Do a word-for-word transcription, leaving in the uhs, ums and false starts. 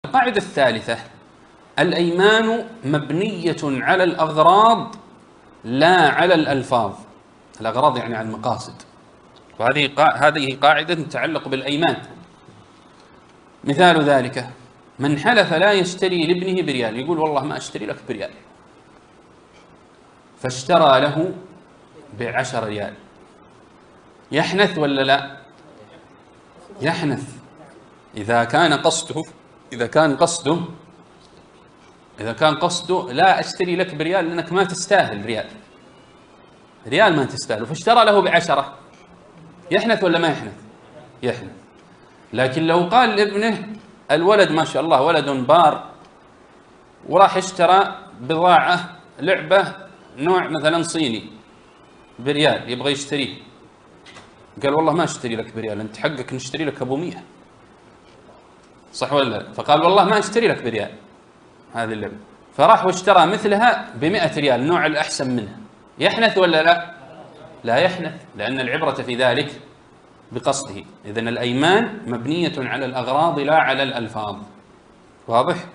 القاعدة الثالثة: الأيمان مبنية على الأغراض لا على الألفاظ. الأغراض يعني على المقاصد، وهذه هذه قاعدة تتعلق بالأيمان. مثال ذلك: من حلف لا يشتري لابنه بريال، يقول والله ما أشتري لك بريال، فاشترى له بعشر ريال، يحنث ولا لا؟ يحنث. إذا كان قصده إذا كان قصده إذا كان قصده لا أشتري لك بريال لأنك ما تستاهل ريال، ريال ما تستاهل، فاشترى له بعشرة، يحنث ولا ما يحنث؟ يحنث. لكن لو قال لابنه الولد ما شاء الله ولد بار، وراح اشترى بضاعة لعبة نوع مثلا صيني بريال، يبغى يشتريه، قال والله ما اشتري لك بريال، انت حقك نشتري لك ابو مية، صح ولا لا؟ فقال والله ما اشتري لك بريال هذه اللعبة، فراح واشترى مثلها بمئة ريال نوع الأحسن منها، يحنث ولا لا؟ لا يحنث، لأن العبرة في ذلك بقصده. إذن الأيمان مبنية على الأغراض لا على الألفاظ. واضح؟